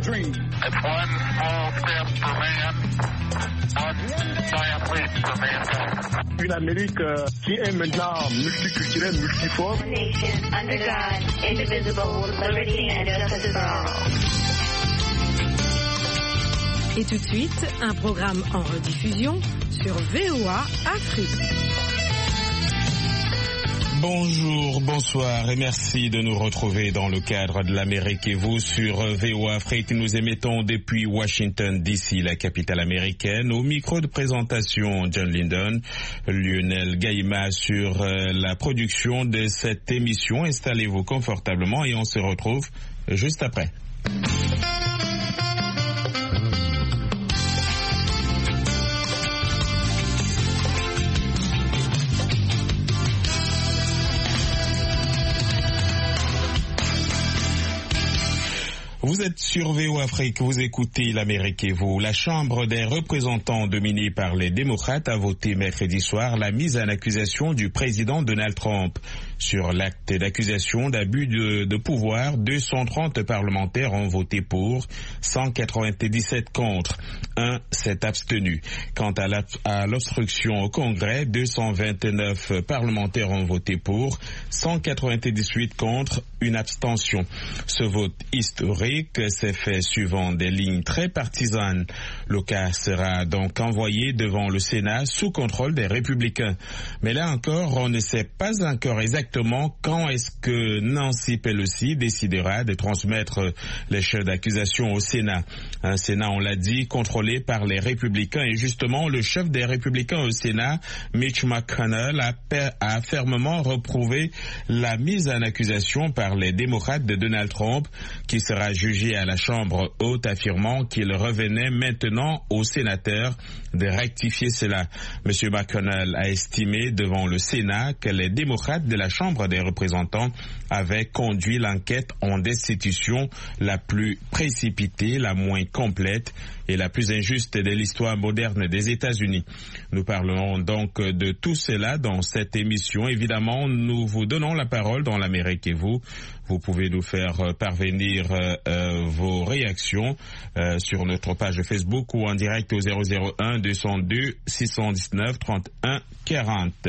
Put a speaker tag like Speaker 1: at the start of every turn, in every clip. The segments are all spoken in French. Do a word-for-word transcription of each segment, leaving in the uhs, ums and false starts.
Speaker 1: dream.
Speaker 2: It's one small step for man, one giant leap for mankind.
Speaker 1: Une Amérique euh, qui est maintenant multiculturelle, multiforme.
Speaker 3: A nation under God, indivisible, with liberty and justice for all.
Speaker 4: Et tout de suite, un programme en rediffusion sur V O A Afrique.
Speaker 5: Bonjour, bonsoir et merci de nous retrouver dans le cadre de l'Amérique et vous sur V O A Afrique. Nous émettons depuis Washington D C, la capitale américaine. Au micro de présentation, John Linden, Lionel Gaïma sur la production de cette émission. Installez-vous confortablement et on se retrouve juste après. Vous êtes sur V O A Afrique, vous écoutez l'Amérique et vous. La Chambre des représentants dominée par les démocrates a voté mercredi soir la mise en accusation du président Donald Trump. Sur l'acte d'accusation d'abus de, de pouvoir, deux cent trente parlementaires ont voté pour, cent quatre-vingt-dix-sept contre, un s'est abstenu. Quant à, la, à l'obstruction au Congrès, deux cent vingt-neuf parlementaires ont voté pour, cent quatre-vingt-dix-huit contre, une abstention. Ce vote historique s'est fait suivant des lignes très partisanes. Le cas sera donc envoyé devant le Sénat sous contrôle des républicains. Mais là encore, on ne sait pas encore exactement quand est-ce que Nancy Pelosi décidera de transmettre les chefs d'accusation au Sénat. Un Sénat, on l'a dit, contrôlé par les républicains. Et justement, le chef des républicains au Sénat, Mitch McConnell, a, a fermement reprouvé la mise en accusation par les démocrates de Donald Trump, qui sera jugé à la Chambre haute, affirmant qu'il revenait maintenant aux sénateurs de rectifier cela. M. McConnell a estimé devant le Sénat que les démocrates de la Chambre des représentants avaient conduit l'enquête en destitution la plus précipitée, la moins complète et la plus injuste de l'histoire moderne des États-Unis. Nous parlerons donc de tout cela dans cette émission. Évidemment, nous vous donnons la parole dans l'Amérique et vous. Vous pouvez nous faire parvenir euh, vos réactions euh, sur notre page Facebook ou en direct au zéro zéro un deux zéro deux six un neuf trente et un quarante.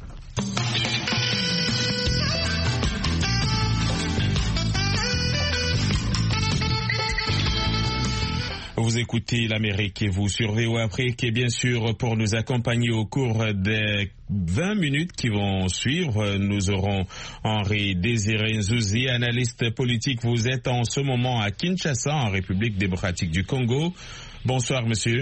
Speaker 5: Vous écoutez l'Amérique et vous sur V O A Afrique et bien sûr pour nous accompagner au cours des vingt minutes qui vont suivre, nous aurons Henri Désiré Nzouzi, analyste politique. Vous êtes en ce moment à Kinshasa, en République démocratique du Congo. Bonsoir monsieur.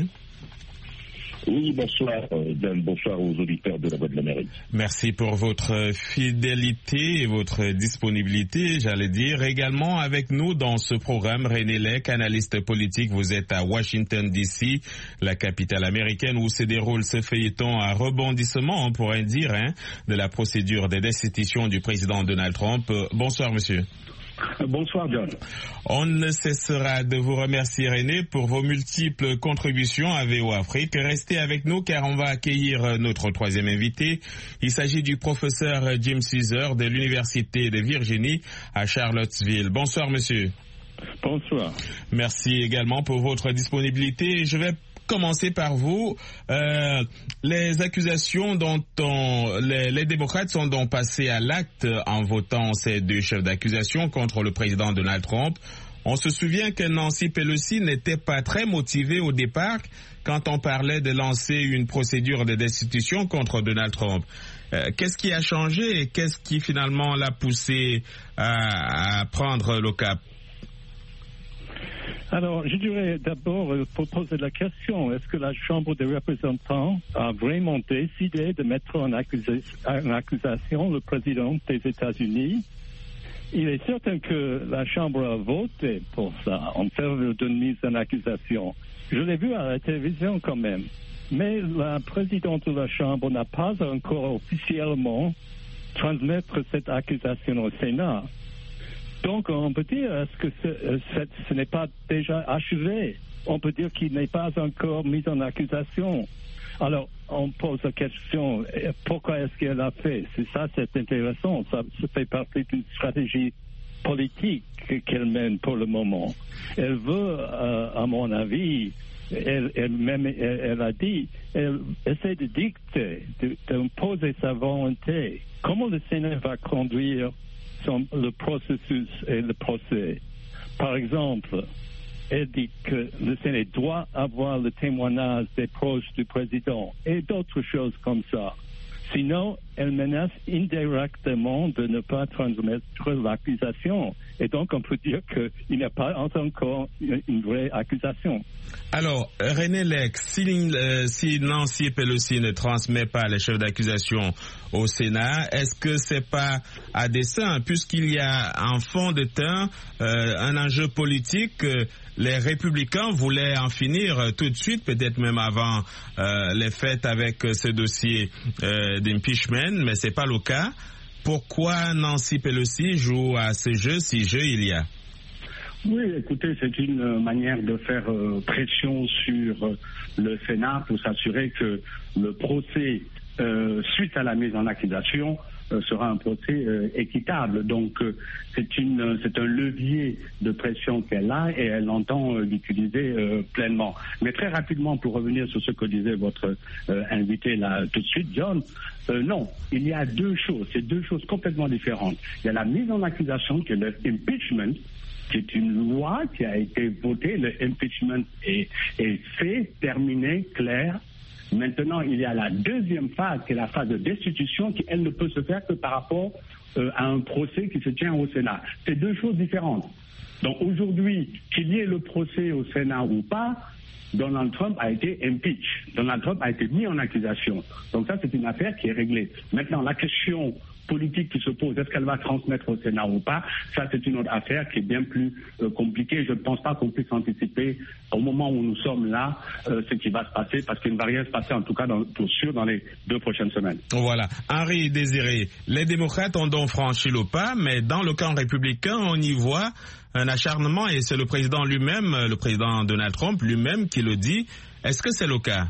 Speaker 6: Oui, bonsoir, Dan, bonsoir aux auditeurs de la Voix de l'Amérique.
Speaker 5: Merci pour votre fidélité et votre disponibilité, j'allais dire. Également avec nous dans ce programme, René Lec, analyste politique. Vous êtes à Washington D C, la capitale américaine, où se déroule ce feuilleton à rebondissement, on pourrait dire, hein, de la procédure de destitution du président Donald Trump. Bonsoir, monsieur.
Speaker 6: Bonsoir, John.
Speaker 5: On ne cessera de vous remercier, René, pour vos multiples contributions à V O A Afrique. Restez avec nous car on va accueillir notre troisième invité. Il s'agit du professeur Jim Caesar de l'Université de Virginie à Charlottesville. Bonsoir, monsieur.
Speaker 6: Bonsoir.
Speaker 5: Merci également pour votre disponibilité. Je vais commencer par vous. Euh, les accusations dont on, les, les démocrates sont donc passés à l'acte en votant ces deux chefs d'accusation contre le président Donald Trump. On se souvient que Nancy Pelosi n'était pas très motivée au départ quand on parlait de lancer une procédure de destitution contre Donald Trump. Euh, qu'est-ce qui a changé et qu'est-ce qui finalement l'a poussé à, à prendre le cap?
Speaker 6: Alors, je dirais d'abord, pour poser la question, est-ce que la Chambre des représentants a vraiment décidé de mettre en, accusa- en accusation le président des États-Unis? Il est certain que la Chambre a voté pour ça, en faveur d'une mise en accusation. Je l'ai vu à la télévision quand même. Mais la présidente de la Chambre n'a pas encore officiellement transmettre cette accusation au Sénat. Donc, on peut dire, est-ce que ce, ce, ce n'est pas déjà achevé? On peut dire qu'il n'est pas encore mis en accusation. Alors, on pose la question, pourquoi est-ce qu'elle a fait? C'est ça, c'est intéressant. Ça, ça fait partie d'une stratégie politique qu'elle mène pour le moment. Elle veut, euh, à mon avis, elle, elle, même, elle, elle a dit, elle essaie de dicter, de, d'imposer sa volonté. Comment le Sénat va conduire son, le processus et le procès? Par exemple, elle dit que le Sénat doit avoir le témoignage des proches du président et d'autres choses comme ça. Sinon, elle menace indirectement de ne pas transmettre l'accusation. Et donc, on peut dire qu'il n'y a pas encore une vraie accusation.
Speaker 5: Alors, René Lec, si, euh, si Nancy Pelosi ne transmet pas les chefs d'accusation au Sénat, est-ce que c'est pas à dessein, puisqu'il y a en fond de teint euh, un enjeu politique euh, les républicains voulaient en finir euh, tout de suite, peut-être même avant euh, les fêtes avec euh, ce dossier euh, d'impeachment, mais c'est pas le cas. Pourquoi Nancy Pelosi joue à ce jeu, si jeu il y a?
Speaker 7: Oui, écoutez, c'est une manière de faire euh, pression sur euh, le Sénat pour s'assurer que le procès, euh, suite à la mise en accusation, euh, sera un procès euh, équitable. Donc, euh, c'est une, c'est un levier de pression qu'elle a et elle entend euh, l'utiliser euh, pleinement. Mais très rapidement, pour revenir sur ce que disait votre euh, invité là tout de suite, John, euh, non, il y a deux choses, c'est deux choses complètement différentes. Il y a la mise en accusation, qui est le impeachment, qui est une loi qui a été votée, le impeachment est, est fait, terminé, clair. Maintenant, il y a la deuxième phase, qui est la phase de destitution, qui, elle, ne peut se faire que par rapport euh, à un procès qui se tient au Sénat. C'est deux choses différentes. Donc aujourd'hui, qu'il y ait le procès au Sénat ou pas, Donald Trump a été impeach. Donald Trump a été mis en accusation. Donc ça, c'est une affaire qui est réglée. Maintenant, la question politique qui se pose, est-ce qu'elle va transmettre au Sénat ou pas? Ça, c'est une autre affaire qui est bien plus euh, compliquée. Je ne pense pas qu'on puisse anticiper au moment où nous sommes là euh, ce qui va se passer, parce qu'il ne va rien se passer, en tout cas dans, pour sûr, dans les deux prochaines semaines.
Speaker 5: Voilà. Henri Désiré, les démocrates ont donc franchi le pas, mais dans le camp républicain, on y voit un acharnement, et c'est le président lui-même, le président Donald Trump lui-même qui le dit. Est-ce que c'est le cas?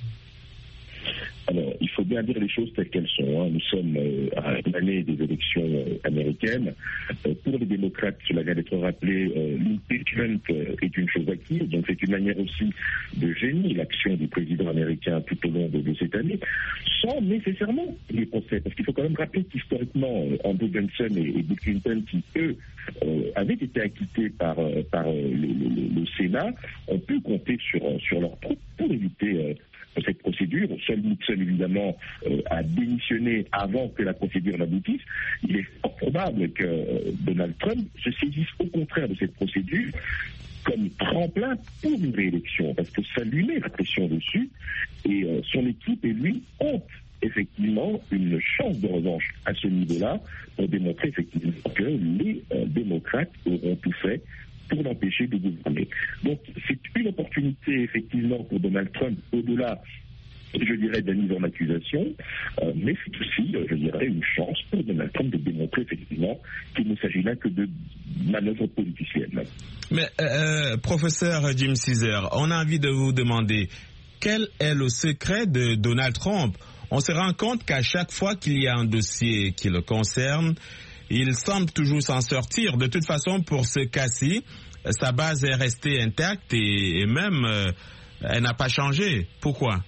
Speaker 8: Alors, il faut bien dire les choses telles qu'elles sont. Hein. Nous sommes euh, à une année des élections euh, américaines. Euh, pour les démocrates, cela vient d'être rappelé, euh, l'impeachment euh, est une chose acquise. Donc, c'est une manière aussi de gêner l'action du président américain tout au long de, de cette année, sans nécessairement les procès. Parce qu'il faut quand même rappeler qu'historiquement, euh, Andrew Johnson et, et Bill Clinton, qui eux euh, avaient été acquittés par, euh, par euh, le, le, le Sénat, ont pu compter sur, sur leurs troupes pour éviter euh, cette procédure. Seul Nixon, évidemment, euh, a démissionné avant que la procédure n'aboutisse. Il est fort probable que euh, Donald Trump se saisisse au contraire de cette procédure comme tremplin pour une réélection, parce que ça lui met la pression dessus, et euh, son équipe et lui ont effectivement une chance de revanche à ce niveau-là pour démontrer effectivement que les euh, démocrates auront tout fait pour l'empêcher de gouverner. Donc c'est une opportunité effectivement pour Donald Trump, au-delà, je dirais, de la mise en accusation, euh, mais c'est aussi, euh, je dirais, une chance pour Donald Trump de démontrer effectivement qu'il ne s'agit là que de manœuvres politiciennes.
Speaker 5: Mais euh, professeur Jim Ceasar, on a envie de vous demander, quel est le secret de Donald Trump? On se rend compte qu'à chaque fois qu'il y a un dossier qui le concerne, il semble toujours s'en sortir. De toute façon, pour ce cas-ci, sa base est restée intacte et, et même, euh, elle n'a pas changé. Pourquoi?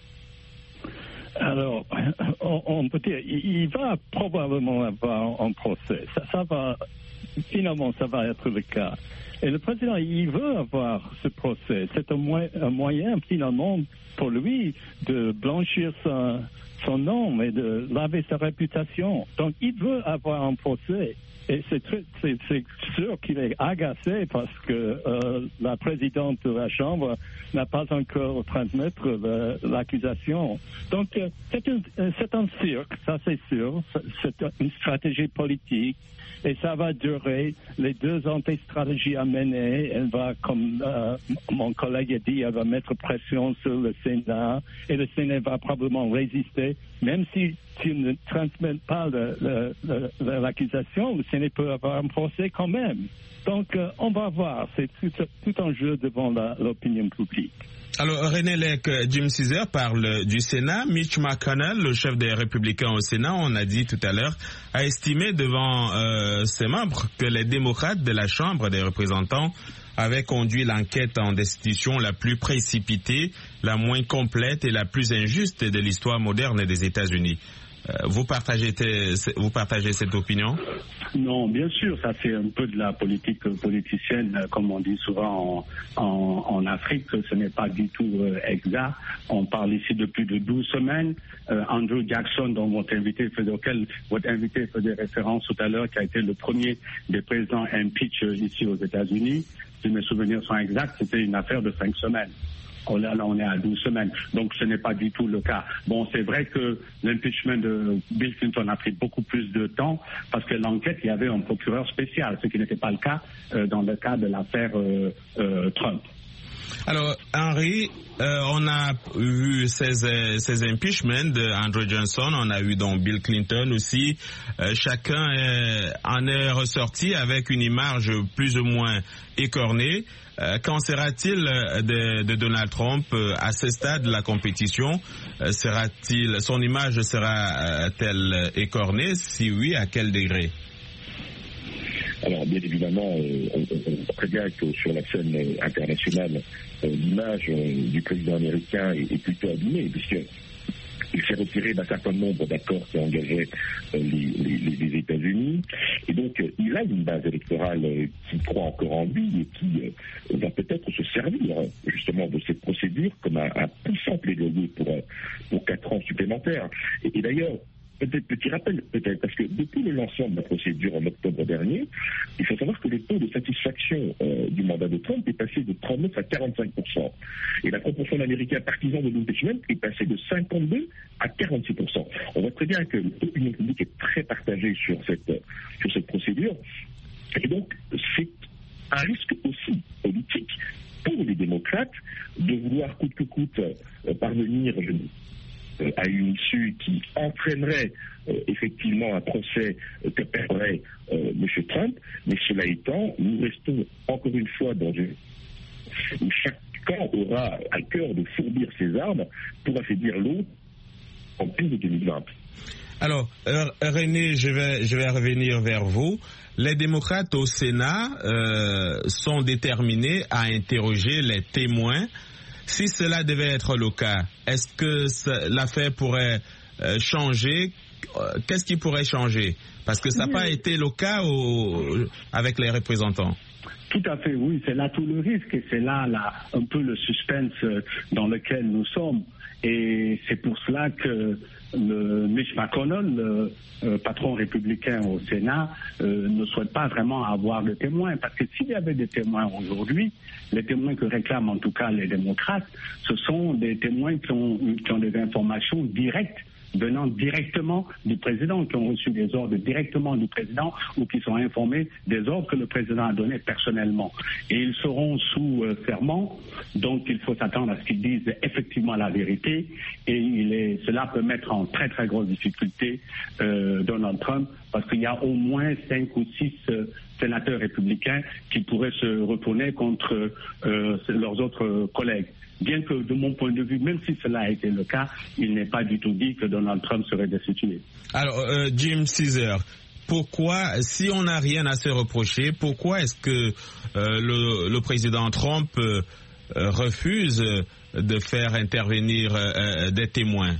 Speaker 6: Alors, on, on peut dire, il, il va probablement avoir un procès. Ça, ça va, finalement, ça va être le cas. Et le président, il veut avoir ce procès. C'est un, mo- un moyen, finalement, pour lui, de blanchir sa, son nom et de laver sa réputation. Donc, il veut avoir un procès. Et c'est, très, c'est, c'est sûr qu'il est agacé parce que euh, la présidente de la Chambre n'a pas encore transmettre le, l'accusation. Donc, euh, c'est, un, c'est un cirque, ça c'est sûr. C'est une stratégie politique. Et ça va durer. Les deux ont des stratégies à mener. Elle va, comme euh, mon collègue a dit, elle va mettre pression sur le Sénat. Et le Sénat va probablement résister. procès, même s'ils si, si ne transmettent pas le, le, le, l'accusation, le Sénat peut avoir un procès quand même. Donc, euh, on va voir. C'est tout, tout un jeu devant la, l'opinion publique.
Speaker 5: Alors, René Lec, Jim Ceaser parle du Sénat. Mitch McConnell, le chef des Républicains au Sénat, on a dit tout à l'heure, a estimé devant euh, ses membres que les démocrates de la Chambre des représentants avaient conduit l'enquête en destitution la plus précipitée, la moins complète et la plus injuste de l'histoire moderne des États-Unis. Euh, vous partagez, vous partagez cette opinion?
Speaker 7: Non, bien sûr, ça c'est un peu de la politique politicienne, comme on dit souvent en, en, en Afrique, ce n'est pas du tout euh, exact. On parle ici de plus de douze semaines. Euh, Andrew Jackson, dont votre invité faisait, auquel votre invité faisait référence tout à l'heure, qui a été le premier des présidents impeach ici aux États-Unis, si mes souvenirs sont exacts, c'était une affaire de cinq semaines. Oh là, là, on est à douze semaines. Donc, ce n'est pas du tout le cas. Bon, c'est vrai que l'impeachment de Bill Clinton a pris beaucoup plus de temps parce que l'enquête, il y avait un procureur spécial, ce qui n'était pas le cas euh, dans le cas de l'affaire euh, euh, Trump.
Speaker 5: Alors, Henri, euh, on a vu ces, ces impeachments de Andrew Johnson, on a eu donc Bill Clinton aussi. Euh, chacun est, en est ressorti avec une image plus ou moins écornée. Euh, qu'en sera-t-il de, de Donald Trump euh, à ce stade de la compétition? Euh, sera-t-il, son image sera-t-elle écornée? Si oui, à quel degré?
Speaker 8: Alors, bien évidemment, euh, on, on voit très bien que sur la scène euh, internationale, euh, l'image euh, du président américain est, est plutôt abîmée, puisque il s'est retiré d'un certain nombre d'accords qui engageaient euh, les, les, les États-Unis. Et donc, euh, il a une base électorale euh, qui croit encore en lui et qui euh, va peut-être se servir euh, justement de cette procédure comme un, un puissant plaidoyer pour, euh, pour quatre ans supplémentaires. Et, et d'ailleurs, peut-être petit rappel, peut-être, parce que depuis le lancement de la procédure en octobre dernier, il faut savoir que le taux de satisfaction euh, du mandat de Trump est passé de trente-neuf à quarante-cinq pour cent. Et la proportion d'Américains partisans de l'impeachment est passée de cinquante-deux à quarante-six pour cent. On voit très bien que l'opinion publique est très partagée sur cette, sur cette procédure. Et donc, c'est un risque aussi politique pour les démocrates de vouloir coûte que coûte euh, parvenir, je dis, à une issue qui entraînerait euh, effectivement un procès euh, que perdrait euh, M. Trump, mais cela étant, nous restons encore une fois dans une où chaque camp aura à cœur de fourbir ses armes pour affaiblir l'autre en plus de deux mille vingt.
Speaker 5: Alors, euh, René, je vais, je vais revenir vers vous. Les démocrates au Sénat euh, sont déterminés à interroger les témoins. Si cela devait être le cas, est-ce que l'affaire pourrait euh, changer? Qu'est-ce qui pourrait changer? Parce que ça n'a pas été le cas au, avec les représentants.
Speaker 7: Tout à fait, oui, c'est là tout le risque et c'est là, là un peu le suspense dans lequel nous sommes. Et c'est pour cela que le Mitch McConnell, le euh, patron républicain au Sénat, euh, ne souhaite pas vraiment avoir de témoins. Parce que s'il y avait des témoins aujourd'hui, les témoins que réclament en tout cas les démocrates, ce sont des témoins qui ont, qui ont des informations directes venant directement du président, qui ont reçu des ordres directement du président ou qui sont informés des ordres que le président a donnés personnellement. Et ils seront sous euh, serment, donc il faut s'attendre à ce qu'ils disent effectivement la vérité et il est, cela peut mettre en très très grosse difficulté euh, Donald Trump parce qu'il y a au moins cinq ou six euh, sénateurs républicains qui pourraient se retourner contre euh, leurs autres collègues. Bien que, de mon point de vue, même si cela a été le cas, il n'est pas du tout dit que Donald Trump serait destitué.
Speaker 5: Alors, euh, Jim Ceaser, pourquoi, si on n'a rien à se reprocher, pourquoi est-ce que euh, le, le président Trump euh, refuse de faire intervenir euh, des témoins?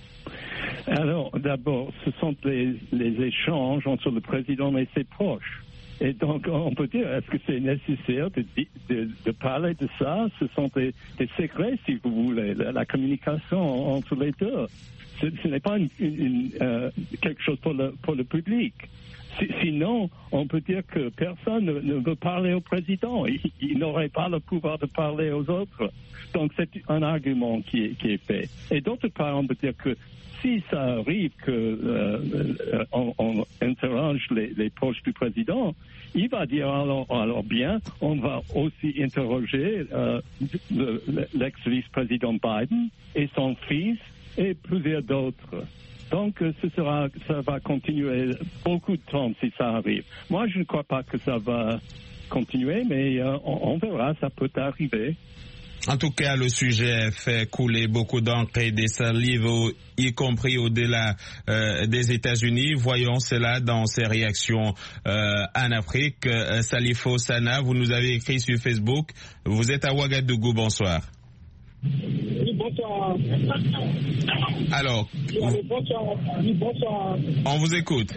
Speaker 6: Alors, d'abord, ce sont les, les échanges entre le président et ses proches. Et donc, on peut dire, est-ce que c'est nécessaire de, de, de parler de ça? Ce sont des, des secrets, si vous voulez, la, la communication entre les deux. Ce, ce n'est pas une, une, euh, quelque chose pour le, pour le public. Si, sinon, on peut dire que personne ne, ne veut parler au président. Il, il n'aurait pas le pouvoir de parler aux autres. Donc, c'est un argument qui est, qui est fait. Et d'autre part, on peut dire que si ça arrive qu'on euh, on, on interroge les, les proches du président, il va dire alors, alors bien, on va aussi interroger euh, le, l'ex-vice-président Biden et son fils et plusieurs d'autres. Donc, ce sera, ça va continuer beaucoup de temps si ça arrive. Moi, je ne crois pas que ça va continuer, mais euh, on, on verra, ça peut arriver.
Speaker 5: En tout cas, le sujet fait couler beaucoup d'encre et des salives, y compris au-delà euh, des États-Unis. Voyons cela dans ses réactions euh, en Afrique. Euh, Salifo Sana, vous nous avez écrit sur Facebook. Vous êtes à Ouagadougou, bonsoir.
Speaker 9: Oui, bonsoir.
Speaker 5: Alors,
Speaker 9: Oui, bonsoir. Oui, bonsoir.
Speaker 5: On vous écoute.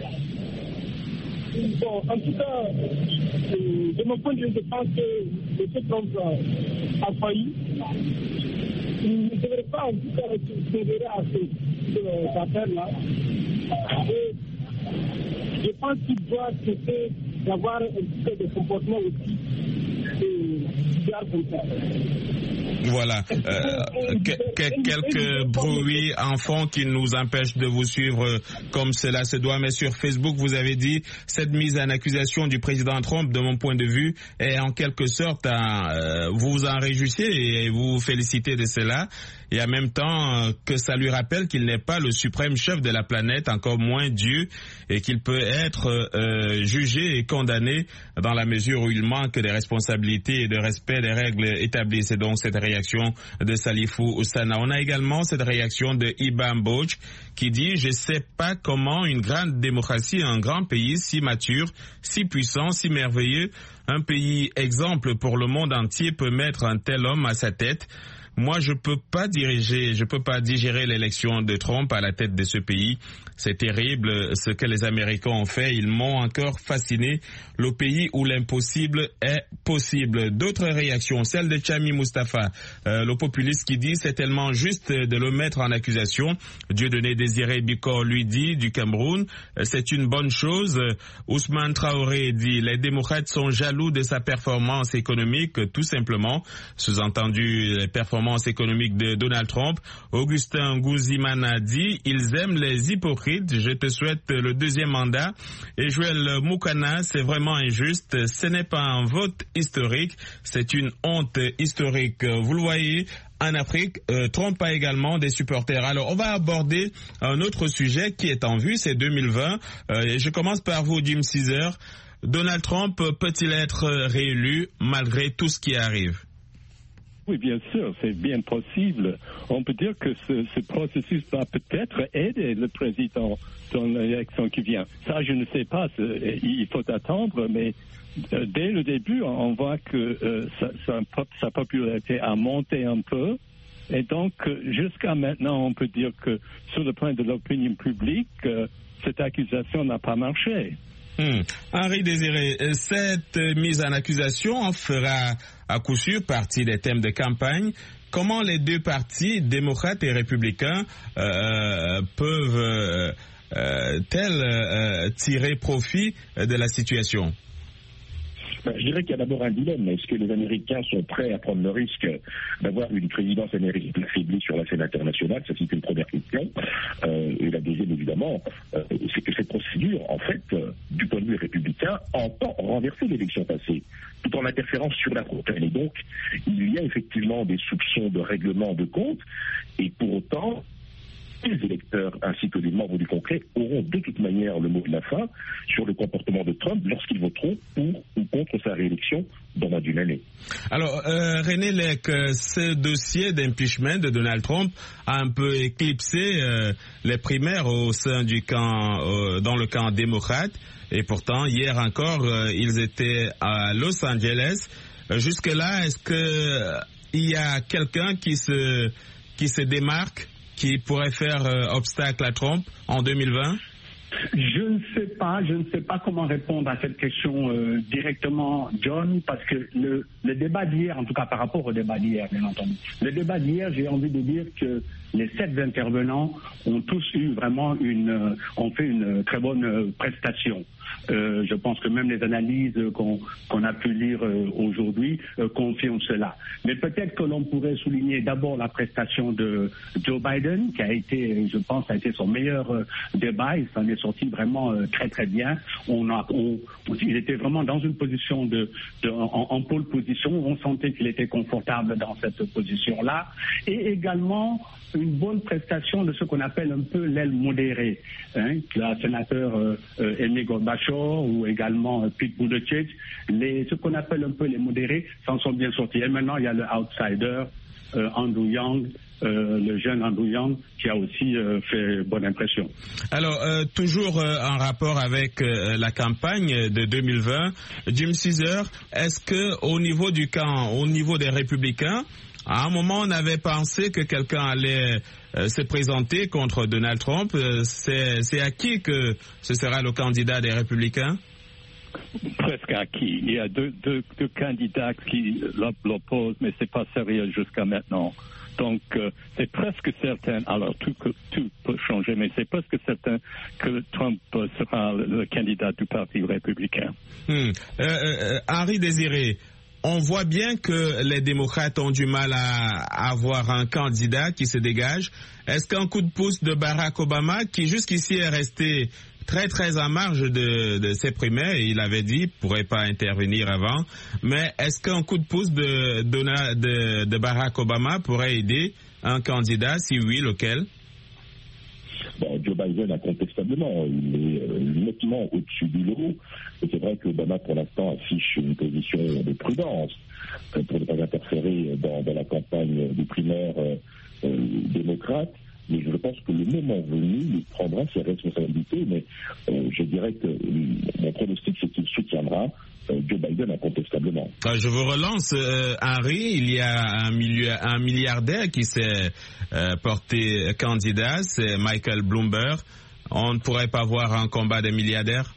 Speaker 9: Bon, en tout cas, euh, de mon point de vue, je pense que M. Trump a failli. Il ne devrait pas, en tout cas, se révéler à cette affaire-là. Et je pense qu'il doit cesser d'avoir un petit peu de comportement aussi bizarre comme ça.
Speaker 5: Voilà, euh, que, que, quelques bruits en fond qui nous empêchent de vous suivre comme cela se doit. Mais sur Facebook, vous avez dit cette mise en accusation du président Trump, de mon point de vue, est en quelque sorte, un, euh, vous vous en réjouissez et vous vous félicitez de cela. Et en même temps euh, que ça lui rappelle qu'il n'est pas le suprême chef de la planète, encore moins Dieu, et qu'il peut être euh, jugé et condamné dans la mesure où il manque des responsabilités et de respect des règles établies. C'est donc cette réaction de Salifou Sana. On a également cette réaction de Ibam Bouch qui dit « Je sais pas comment une grande démocratie, un grand pays si mature, si puissant, si merveilleux, un pays exemple pour le monde entier peut mettre un tel homme à sa tête. Moi, je peux pas diriger, je peux pas digérer l'élection de Trump à la tête de ce pays. C'est terrible ce que les Américains ont fait. Ils m'ont encore fasciné. Le pays où l'impossible est possible. » D'autres réactions, celle de Chami Mustafa, euh, le populiste qui dit c'est tellement juste de le mettre en accusation. Dieudonné Désiré Bikor lui dit du Cameroun, c'est une bonne chose. Ousmane Traoré dit les démocrates sont jaloux de sa performance économique, tout simplement. Sous-entendu, les performances économiques de Donald Trump. Augustin Ngouzimana dit ils aiment les hypocrites. Je te souhaite le deuxième mandat. Et Joël Moukana, c'est vraiment injuste. Ce n'est pas un vote historique, c'est une honte historique. Vous le voyez, en Afrique, euh, Trump a également des supporters. Alors, on va aborder un autre sujet qui est en vue, c'est deux mille vingt. Euh, je commence par vous, Jim Caesar. Donald Trump peut-il être réélu malgré tout ce qui arrive?
Speaker 6: Oui, bien sûr, c'est bien possible. On peut dire que ce, ce processus va peut-être aider le président dans l'élection qui vient. Ça, je ne sais pas, il faut attendre, mais euh, dès le début, on voit que euh, sa, sa, sa popularité a monté un peu. Et donc, jusqu'à maintenant, on peut dire que sur le plan de l'opinion publique, euh, cette accusation n'a pas marché.
Speaker 5: Hmm. Henri Désiré, cette mise en accusation en fera à coup sûr partie des thèmes de campagne. Comment les deux partis, démocrates et républicains, euh, peuvent euh, euh, tels euh, tirer profit de la situation?
Speaker 8: Ben, je dirais qu'il y a d'abord un dilemme. Est-ce que les Américains sont prêts à prendre le risque d'avoir une présidence américaine affaiblie sur la scène internationale? Ça, c'est une première question. Euh, et la deuxième, évidemment, euh, c'est que cette procédure, en fait, euh, du point de vue républicain, entend renverser l'élection passée, tout en interférant sur la frontière. Et donc, il y a effectivement des soupçons de règlement de compte, et pour autant, les électeurs ainsi que les membres du Congrès auront de toute manière le mot de la fin sur le comportement de Trump lorsqu'ils voteront pour ou contre sa réélection dans moins d'une année.
Speaker 5: Alors, euh, René Lec, ce dossier d'impeachment de Donald Trump a un peu éclipsé euh, les primaires au sein du camp, euh, dans le camp démocrate. Et pourtant, hier encore, euh, ils étaient à Los Angeles. Euh, jusque-là, est-ce que euh, il y a quelqu'un qui se, qui se démarque, qui pourrait faire euh, obstacle à Trump en deux mille vingt?
Speaker 7: Je ne sais pas, je ne sais pas comment répondre à cette question euh, directement, John, parce que le, le débat d'hier, en tout cas par rapport au débat d'hier, bien entendu, le débat d'hier, j'ai envie de dire que les sept intervenants ont tous eu vraiment une, euh, ont fait une très bonne euh, prestation. Euh, je pense que même les analyses qu'on qu'on a pu lire euh, aujourd'hui euh, confirment cela. Mais peut-être que l'on pourrait souligner d'abord la prestation de Joe Biden, qui a été, je pense, a été son meilleur euh, débat. Il s'en est sorti vraiment euh, très très bien. On a, on, il était vraiment dans une position de, de en, en pole position. On sentait qu'il était confortable dans cette position-là. Et également une bonne prestation de ce qu'on appelle un peu l'aile modérée. Hein, la sénateur euh, euh, Amy Goldwasser ou également euh, Pete Buttigieg, les, ce qu'on appelle un peu les modérés s'en sont bien sortis. Et maintenant, il y a le outsider, euh, Andrew Yang, euh, le jeune Andrew Yang, qui a aussi euh, fait bonne impression.
Speaker 5: Alors, euh, toujours euh, en rapport avec euh, la campagne de deux mille vingt, Jim Cesar, est-ce que au niveau du camp, au niveau des Républicains, à un moment, on avait pensé que quelqu'un allait euh, se présenter contre Donald Trump. Euh, c'est, c'est acquis que ce sera le candidat des Républicains?
Speaker 6: Presque acquis. Il y a deux, deux, deux candidats qui l'opposent, mais c'est pas sérieux jusqu'à maintenant. Donc, euh, c'est presque certain, alors tout, tout peut changer, mais c'est presque certain que Trump sera le, le candidat du Parti républicain.
Speaker 5: Hmm. Euh, euh, Henri Désiré, on voit bien que les démocrates ont du mal à avoir un candidat qui se dégage. Est-ce qu'un coup de pouce de Barack Obama, qui jusqu'ici est resté très très en marge de, de ses primaires, il avait dit, pourrait pas intervenir avant, mais est-ce qu'un coup de pouce de, de, de, de Barack Obama pourrait aider un candidat? Si oui, lequel?
Speaker 8: Bon, Joe Biden, incontestablement, il est euh, nettement au-dessus du lot. Et c'est vrai qu'Obama, pour l'instant, affiche une position de prudence euh, pour ne pas interférer dans, dans la campagne des primaires euh, euh, démocrates. Mais je pense que le moment venu, il prendra ses responsabilités. Mais euh, je dirais que euh, mon pronostic, c'est qu'il soutiendra euh, Joe Biden incontestablement.
Speaker 5: Je vous relance, euh, Henri. Il y a un, milliard, un milliardaire qui s'est euh, porté candidat, c'est Michael Bloomberg. On ne pourrait pas voir un combat des milliardaires?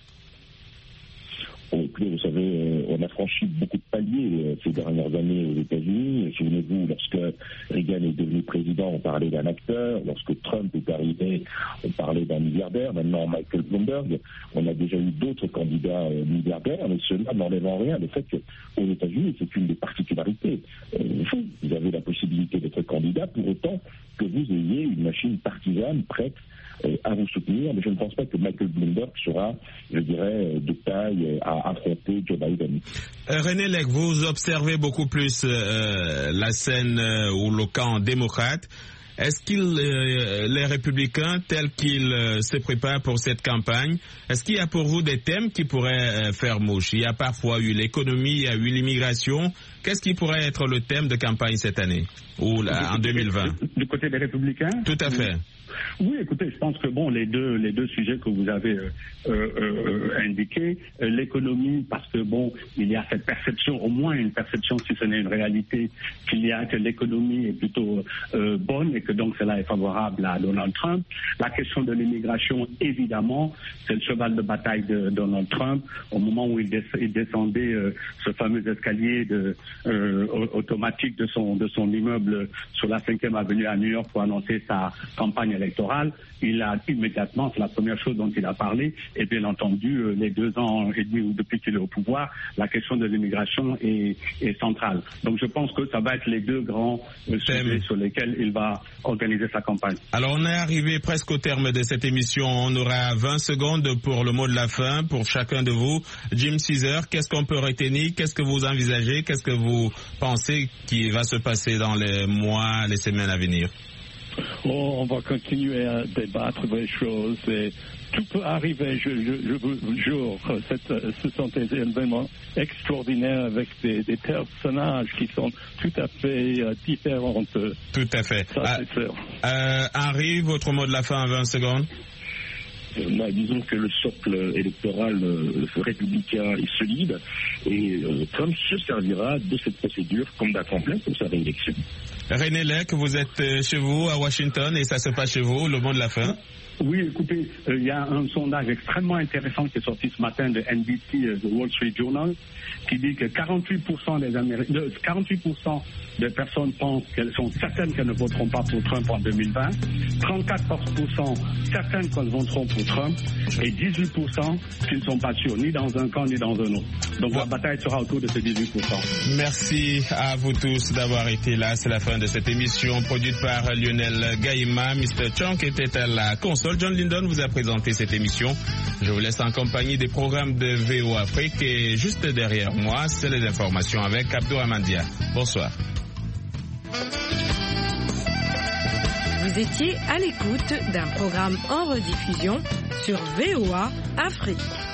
Speaker 8: Vous savez, on a franchi beaucoup de paliers ces dernières années aux États-Unis. Souvenez-vous, lorsque Reagan est devenu président, on parlait d'un acteur. Lorsque Trump est arrivé, on parlait d'un milliardaire. Maintenant, Michael Bloomberg, on a déjà eu d'autres candidats milliardaires, mais cela n'enlève en rien le fait qu'aux États-Unis, c'est une des particularités. Vous avez la possibilité d'être candidat pour autant que vous ayez une machine partisane prête à vous soutenir, mais je ne pense pas que Michael Bloomberg sera, je dirais, de taille à affronter Joe Biden.
Speaker 5: Euh, René Lec, vous observez beaucoup plus euh, la scène euh, ou le camp démocrate. Est-ce qu'ils, euh, les républicains, tels qu'ils euh, se préparent pour cette campagne, est-ce qu'il y a pour vous des thèmes qui pourraient euh, faire mouche? Il y a parfois eu l'économie, il y a eu l'immigration. Qu'est-ce qui pourrait être le thème de campagne cette année ou là, en deux mille vingt?
Speaker 7: Du côté des républicains?
Speaker 5: Tout à fait.
Speaker 7: Oui, écoutez, je pense que bon, les deux, les deux sujets que vous avez euh, euh, indiqués, euh, l'économie, parce que bon, il y a cette perception, au moins une perception, si ce n'est une réalité, qu'il y a que l'économie est plutôt euh, bonne et que donc cela est favorable à Donald Trump. La question de l'immigration, évidemment, c'est le cheval de bataille de Donald Trump. Au moment où il, des, il descendait euh, ce fameux escalier de, euh, automatique de son de son immeuble sur la cinquième avenue à New York pour annoncer sa campagne électorale, il a immédiatement, c'est la première chose dont il a parlé, et bien entendu, les deux ans et demi depuis qu'il est au pouvoir, la question de l'immigration est, est centrale. Donc je pense que ça va être les deux grands euh, sujets sur lesquels il va organiser sa campagne.
Speaker 5: Alors on est arrivé presque au terme de cette émission. On aura vingt secondes pour le mot de la fin pour chacun de vous. Jim Cesar, qu'est-ce qu'on peut retenir? Qu'est-ce que vous envisagez? Qu'est-ce que vous pensez qui va se passer dans les mois, les semaines à venir?
Speaker 6: Oh, on va continuer à débattre des choses et tout peut arriver, je, je, je vous jure. Cette, ce sont des événements extraordinaires avec des, des personnages qui sont tout à fait euh, différents.
Speaker 5: Tout à fait.
Speaker 6: Ça,
Speaker 5: ah,
Speaker 6: c'est sûr.
Speaker 5: Euh, Henri, votre mot de la fin en vingt secondes?
Speaker 8: Bah, disons que le socle électoral euh, républicain est solide et euh, Trump se servira de cette procédure comme d'un tremplin pour sa réélection.
Speaker 5: René Lec, vous êtes chez vous à Washington et ça se passe chez vous, le mot de la fin?
Speaker 7: Oui, écoutez, il y a un sondage extrêmement intéressant qui est sorti ce matin de N B C, The Wall Street Journal, qui dit que quarante-huit pour cent des Américains, quarante-huit pour cent des personnes pensent qu'elles sont certaines qu'elles ne voteront pas pour Trump en deux mille vingt, trente-quatre pour cent certaines qu'elles voteront pour Trump et dix-huit pour cent qui ne sont pas sûrs, ni dans un camp ni dans un autre. Donc la bataille sera autour de ces dix-huit pour cent.
Speaker 5: Merci à vous tous d'avoir été là. C'est la fin de cette émission produite par Lionel Gaïma. mister Chunk était à la console. John Lyndon vous a présenté cette émission. Je vous laisse en compagnie des programmes de V O Afrique et juste derrière moi, c'est les informations avec Abdourahmane Dia. Bonsoir.
Speaker 4: Vous étiez à l'écoute d'un programme en rediffusion sur V O A Afrique.